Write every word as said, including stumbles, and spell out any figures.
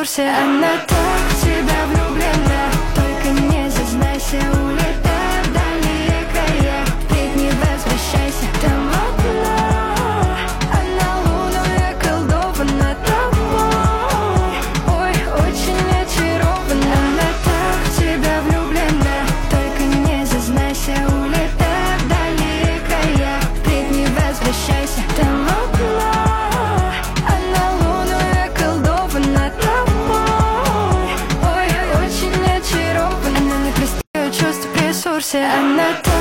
пресурсе. Она так в тебя влюблена, только не зазнайся, улетай в дальние края. Впредь не возвращайся, там одна, а на луну я колдована тобой. Ой, очень очарована. Она так в тебя влюблена, только не зазнайся, улетай в дальние края. Впредь не возвращайся, там одна, а на луну я колдована тобой. Ой, очень очарована. Она не пристает чувство пресурсе. Она так